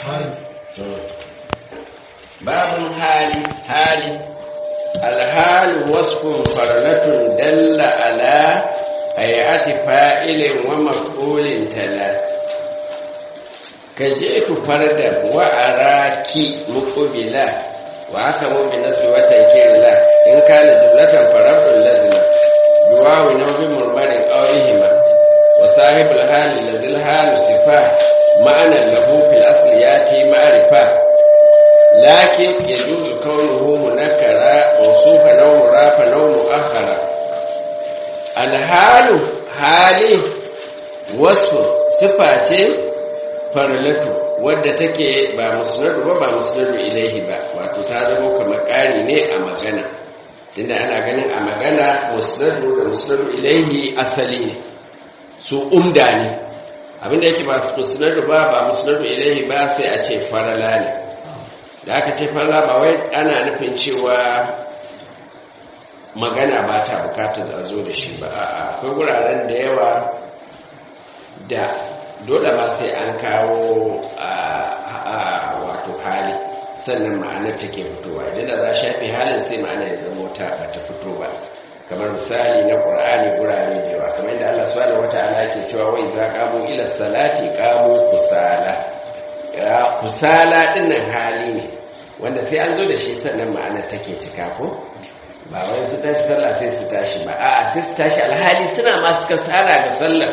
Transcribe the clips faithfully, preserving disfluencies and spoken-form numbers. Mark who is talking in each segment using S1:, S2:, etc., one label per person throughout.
S1: babun hali hali alhalu wasfun farlatun dalla ala hayati fa'ilin wa maf'ulin tala kajitu farda wa araki muqbila wa aka mu bi nasbi wa tankirla in kana jumlatan farabul lazima duwawi nawbi murmarin awrihima wa sahibul hali lazil halu sifa ma'ana lahu fil asli yati ma'rifa lakin yajuzu kaunuhu munakkara mawsufan aw murafan aw mu'akhkhara al halu hali wasfu sifa ce farlatu wadda take ba musnadu ba ba musnadu ilaihi ba wato ta zama kamar ƙari ne a magana tunda ana ganin a magana musnadu da musnadu ilaihi asali ne su umda ne abinda yake ba musnadu ba ba musnadu ilaihi ba sai a ce farala ne da aka ce farala ba wai ana nufin cewa magana ba ta bukatar a zo da shi ba akwai wuraren da yawa da dole ma sai an kawo a wato hali sannan ma'anar take fitowa idan da za a shafi halin sai ma'anar ya zama ta ba ta fito ba kamar misali na ƙur'ani gurare da yawa kamar yadda Allah subhanahu wata'ala yake cewa wai za qamu ila salati qamu kusala kusala dinnan hali ne wanda sai an zo da shi sannan ma'anar take cika ko ba wai su tashi sallah sai su tashi ba a'a sai su tashi alhali suna ma suka sala ga sallar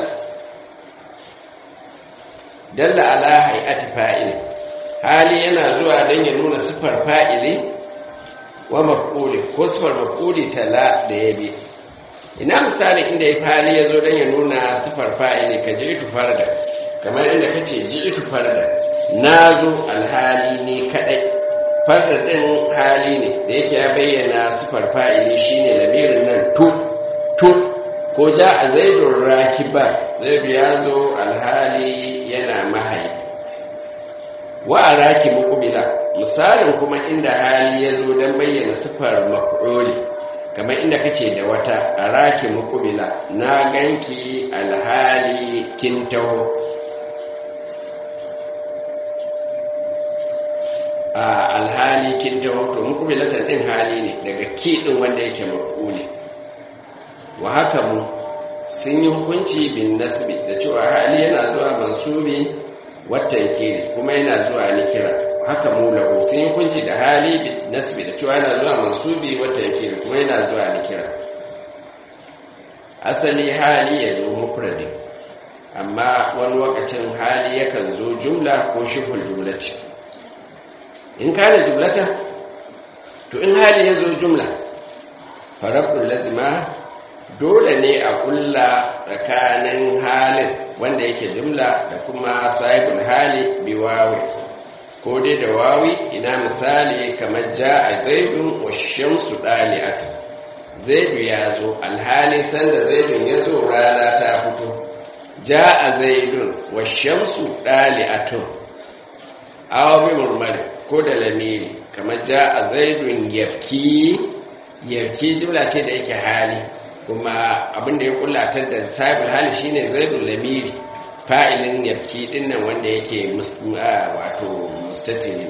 S1: dalla ala hay'ati fa'il hali yana zuwa dan ya nuna sifar fa'ili wa maf'uli ko sifar maf'uli tala da yabi ina misali inda ya hali yazo dan ya nuna sifar fa'ili ka ji'tu farda kamar inda kace ji'tu farda nazo alhali ne kadai farda din hali ne da yake ya bayyana sifar fa'ili shine lamirin nan tu tu ko ja a zaidun rakiba zaidu ya zo alhali yana mahayi wa a raki mukubila misalin kuma inda hali ya zo don bayyana siffar maf'uli kamar inda kace da wata a raki mukubila na ganki alhali kin taho a alhali kin taho to mukubilatan din hali ne daga ki din wanda yake maf'uli wa haka mu sun yi hukunci bin nasbi da cewa hali yana zuwa mansubi wata yake kuma yana zuwa nikira haka mu lahu sun yi hukunci da hali bin nasbi da cewa yana zuwa mansubi wata yake kuma yana zuwa nikira asali hali ya zo mufradi amma wani lokacin hali yakan zo jumla ko shibhul jumlati in kana jumlata to in hali ya zo jumla farabul lazima dole ne a kulla tsakanin halin wanda yake jumla da kuma sahibul hali bi wawi ko dai da wawi ina misali kamar ja'a zaidun wa shamsu dali'atu zaidu ya zo alhali sanda zaidun ya zo rana ta fito ja'a zaidun wa shamsu dali'atu aw bi murmar ko da lamiri kamar ja'a zaidun yabki yabki jumla ce da yake hali kuma abinda ya kullatar da sahibul hali shine zaidul lamiri fa'ilin yabki dinnan wanda yake wato mustatiri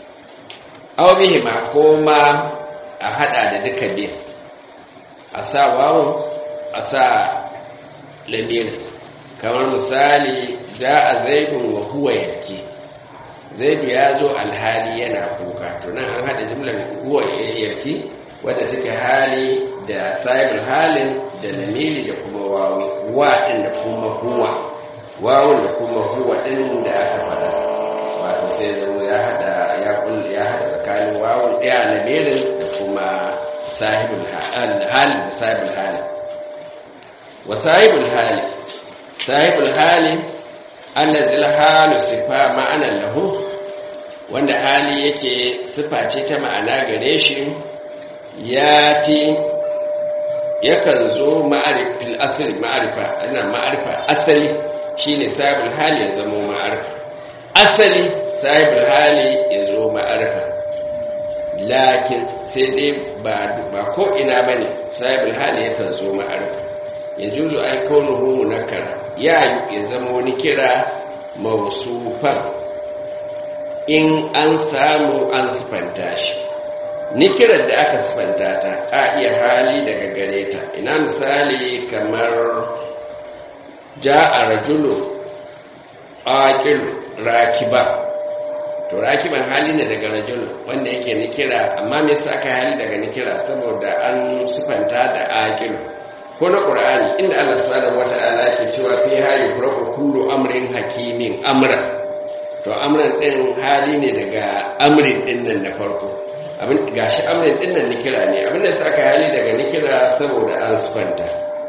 S1: aw bihi ma koma a hada da duka biyu a sa wawu a sa lamiri kamar misali ja'a zaidun wa huwa yabki zaidu ya zo alhali yana kuka to nan an hada jumlar huwa yabki wadda take hali da sahibul halin da lamiri da kuma wawi wa din da kuma huwa wawun da kuma huwa din da aka fada wato sai da ya hada ya kull ya hada tsakanin wawun ɗaya lamirin da kuma sahibul halin da sahibul halin wa sahibul hali sahibul hali allazi halu sifa ma'ana lahu wanda hali yake sifa ce ta ma'ana gare shi ya ti yakan zo ma'arifin asali ma'arifa ana ma'arifa asali shine sahibul hali ya zama ma'arifa asali sahibul hali ya zo ma'arifa lakin sai dai ba ba ko ina bane sahibul hali yakan zo ma'arifa ya juzu ai kaunuhu munakkara ya ya zama wani kira mausufan in an samu an sifanta shi nikirar da aka sifanta ta a iya hali daga gare ta ina misali kamar ja'a rajulu aqil rakiba to rakiban hali ne daga rajul wanda yake nikira amma me yasa aka hali daga nikira saboda an sifanta da aqil ko na qur'ani inda Allah subhanahu wataala yake cewa fi hayi furaku kullu amrin hakimin amra to amran din hali ne daga amrin din nan na farko abin gashi amrin din nan nikira ne abin da aka hali daga nikira saboda an sifanta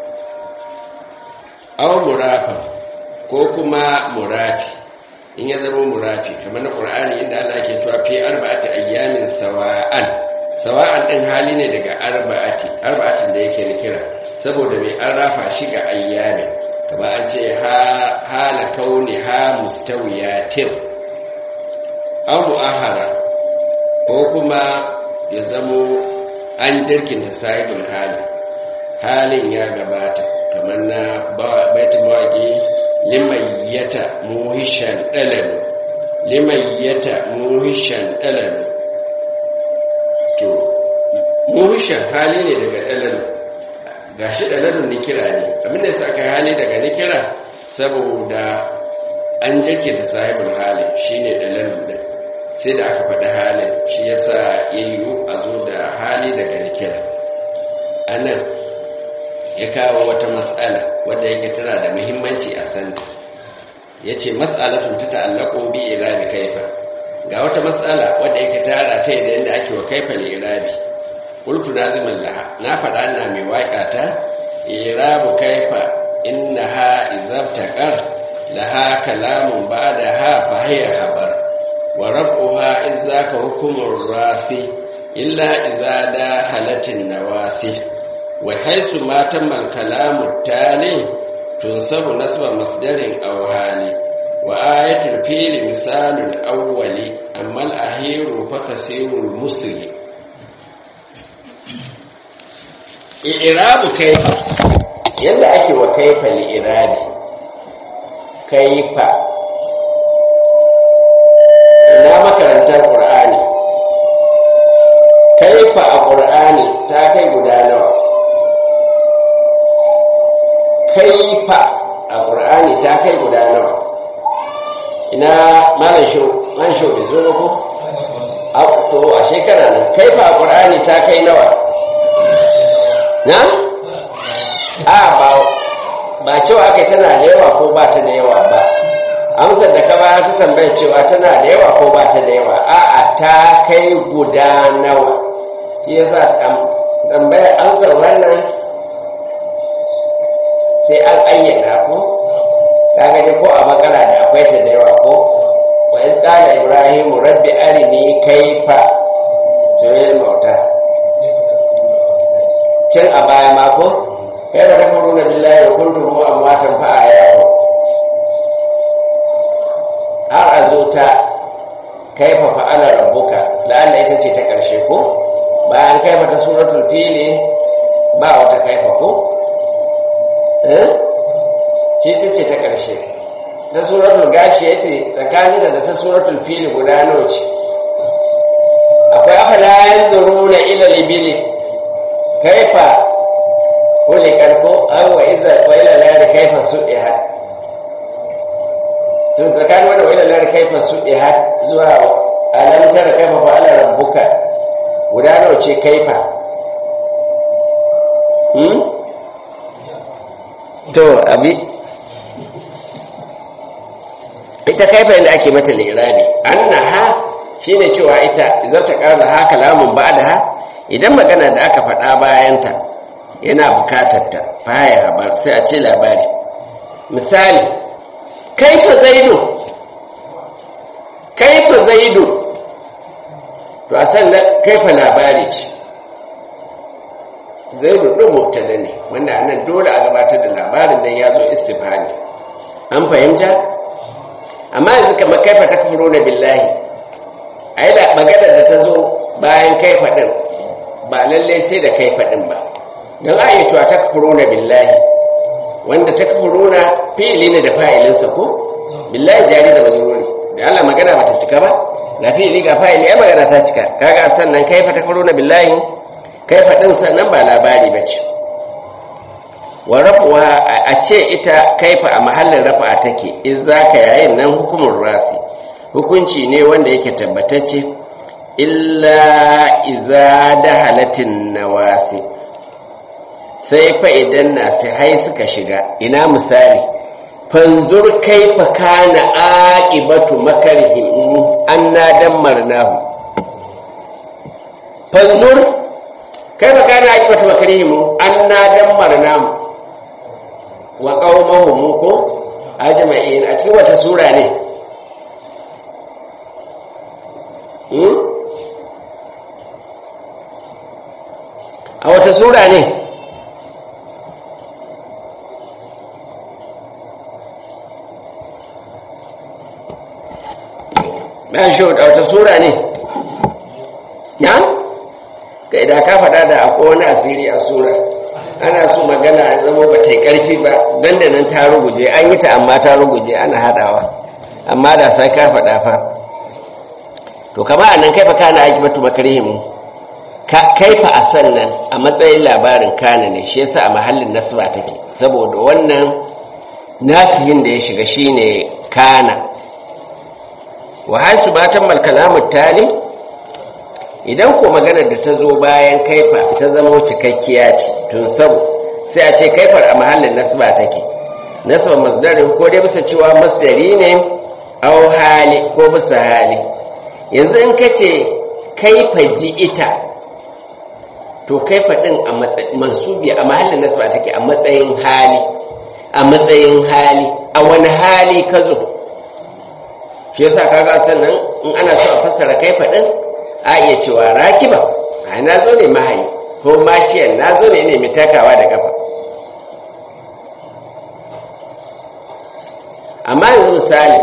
S1: aw murafa ko kuma murafi in ya zama murafi kamar na qur'ani inda Allah yake cewa fi arba'ati ayyamin sawa'an sawa'an din hali ne daga arba'ati arba'atin da yake nikira saboda mai an rafa shi ga ayyami kama an ce hala kauni ha mustawiyatin aw mu'ahara ko kuma ya zamo an jirkinta sahibul hali halin ya gabata kamar na baitul mawaqi limayyata muhishan dalalu limayyata muhishan dalalu to muhishan hali ne daga dalalu gashi dalalun nikira ne abinda yasa aka hali daga nikira saboda an jirkinta sahibul hali shine dalalun din sai da aka faɗi halin shi yasa yayyu a zo da hali daga nikira anan ya kawo wata matsala wadda yake tana da muhimmanci a santa ya ce matsalatun ta ta'allako bi irabi kaifa ga wata matsala wadda yake tara ta yadda yadda ake wa kaifa li irabi qultu naziman laha na faɗa ina mai waƙa ta irabu kaifa innaha izabtaqar laha kalamun ba'daha fa hiya habar wa rab'uha idzaka hukumur rasi illa idza da halatin nawasi وحيث ما تم الكلام التالي تنصب نصب مصدر أو حالي وآية الفيل مثال الأول أما الأخير فكثير المسلم إعراب كيف يلا أكي وكيف لإعراب كيف لا مكرنت القرآن كيف القرآن تاكي بدانه kaifa a ƙur'ani ta kai guda nawa ina malam sho man sho da zo ko a to a shekara nan kaifa a ƙur'ani ta kai nawa na a ba ba cewa kai tana da yawa ko ba ta da yawa ba amsar da ka ba ta tambayar cewa tana da yawa ko ba ta da yawa a'a ta kai guda nawa shi yasa tambayar amsar wannan sai an ayyana ko kaga dai ko a makara da akwai ta da yawa ko wa in qala ibrahimu rabbi arini kaifa tuyil mauta can a baya ma ko kai da rabbuna billahi wa kuntum amwatan fa ayatu har azota kaifa fa'ala rabbuka la'alla ita ce ta karshe ko bayan kaifa ta suratul fili ba wata kaifa ko ce ce ce ta ƙarshe ta suratul gashi ya ce tsakanin da ta suratul fili guda nawa ce akwai afala yanzuru na ila libili kaifa kuli karko an wa iza wa ila lari kaifa sudiha tun tsakanin wanda wa ila lari kaifa sudiha zuwa alam tara kaifa fa'ala rabbuka guda nawa ce kaifa hmm to abi ita kaifa inda ake mata lirabi annaha shine cewa ita idan ta ƙara ha kalamun ba'daha idan magana da aka faɗa bayanta yana bukatar ta baya habar sai a ce labari misali kaifa zaidu kaifa zaidu to a san kaifa labari ce zaidu ɗin mubtada ne wanda anan dole a gabatar da labarin dan ya zo istifhami an fahimta amma yanzu kamar kaifa takfuruna billahi ai da magana da ta zo bayan kaifa din ba lalle sai da kaifa din ba dan ayatu takfuruna billahi wanda takfuruna fi'ili ne da fa'ilin sa ko billahi jari da majruri da Allah magana bata cika ba ga fi'ili ga fa'ili ya magana ta cika kaga sannan kaifa takfuruna billahi kaifa din sannan ba labari bace wa rafuwa a ce ita kaifa a mahallin rafa take in zaka yayin nan hukumin rasi hukunci ne wanda yake tabbatacce illa iza dahalatin nawasi sai fa idan nasihai suka shiga ina misali fanzur kaifa kana aqibatu makarihim anna dammarnahu fanzur kaifa kana aqibatu makarihim anna dammarnahu wa qaumahum ko ajma'in a cikin wata sura ne hmm? a wata sura ne na shi da wata sura ne ya kai da ka faɗa da akwai wani asiri a sura ana so magana a zama ba ta yi ƙarfi ba don da nan ta ruguje an yi ta amma ta ruguje ana haɗawa amma da sai ka faɗa fa to kama a nan kaifa kana aiki batu makarihimu kaifa a sannan a matsayin labarin kana ne shi yasa a mahallin nasba take saboda wannan nasihin da ya shiga shine kana wa haisu batan mal kalamut tali idan ko maganar da ta zo bayan kaifa ta zama cikakkiya ce tun sabu sai a ce kaifar a mahallin nasba take nasba masdarin ko dai bisa cewa masdari ne aw hali ko bisa hali yanzu in kace kaifa ji ita to kaifa din a matsayin mansubi a mahallin nasba take a matsayin hali a matsayin hali a wani hali ka zo shi yasa kaga sannan in ana so a fassara kaifa din a iya cewa rakiba ai nazo ne mahayi ko mashiyan nazo ne ne mitakawa da kafa amma yanzu misali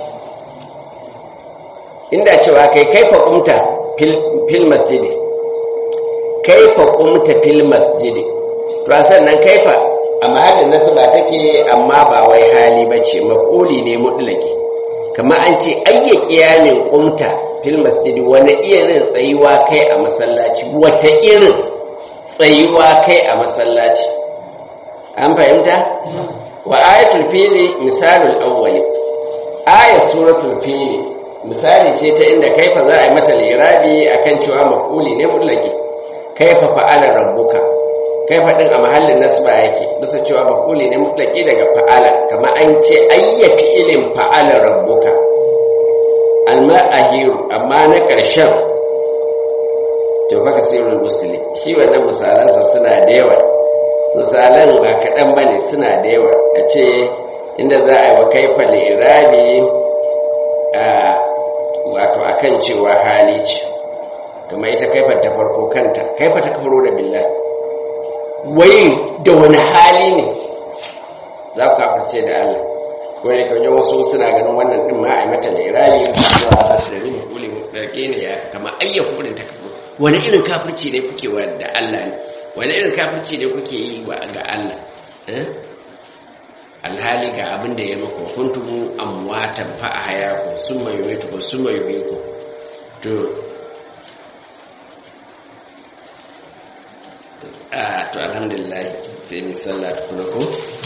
S1: inda cewa kai kaifa kumta fil fil masjidi kaifa kumta fil masjidi to sannan kaifa a mahallin nasaba take amma ba wai hali bace maquli ne mutlaki kamar an ce ayya kiyamin kumta fil masjidi wani irin tsayuwa kai a masallaci wata irin tsayuwa kai a masallaci an fahimta wa ayatul fili misalul awwali ayat suratul fili misali ce ta inda kaifa za a yi mata lirabi akan cewa maquli ne mutlaki kaifa fa'ala rabbuka kaifa din a mahallin nasba yake bisa cewa maquli ne mutlaki daga fa'ala kamar an ce ayya fi'ilin fa'ala rabbuka al-ma'ahiru amma na ƙarshen to fa kasirul muslim shi wannan misalan sa suna da yawa misalan ba kadan bane suna da yawa a ce inda za a yi wa kaifa lirabi a wato akan cewa hali ce kamar ita kaifar ta farko kanta kaifa ta kafaro da billahi wai da wani hali ne za ku kafirce da Allah ko ne kawai wasu suna ganin wannan din ma a mata lirabi su zuwa asiri ne kuli mutarke ne ya kama ayyafu din ta kafiro wani irin kafirci ne kuke wa da Allah ne wani irin kafirci ne kuke yi wa ga Allah eh alhali ga abin da ya mako kuntum amwatan fa ahyaku summa yumitu summa yuhyiku to a to alhamdulillah sai mi sallah tukuna ko